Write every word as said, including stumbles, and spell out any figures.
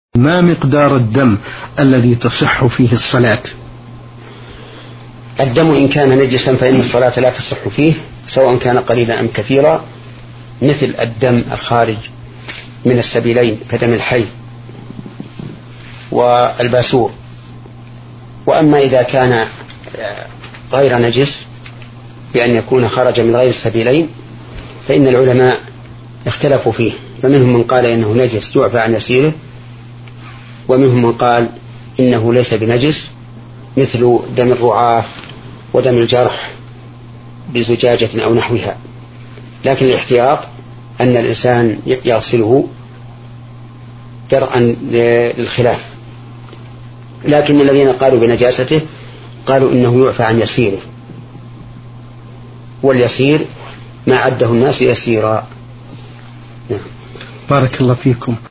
ما مقدار الدم الذي تصح فيه الصلاة؟ الدم إن كان نجسا فإن الصلاة لا تصح فيه سواء كان قليلا أم كثيرا، مثل الدم الخارج من السبيلين كدم الحي والباسور. وأما إذا كان غير نجس بأن يكون خرج من غير السبيلين فإن العلماء اختلفوا فيه، فمنهم من قال إنه نجس يعفى عن يسيره، ومنهم من قال إنه ليس بنجس، مثل دم الرعاف ودم الجرح بزجاجة أو نحوها. لكن الاحتياط أن الإنسان يغسله درءا للخلاف. لكن الذين قالوا بنجاسته قالوا إنه يعفى عن يسيره، واليسير ما عده الناس يسيرا. بارك الله فيكم.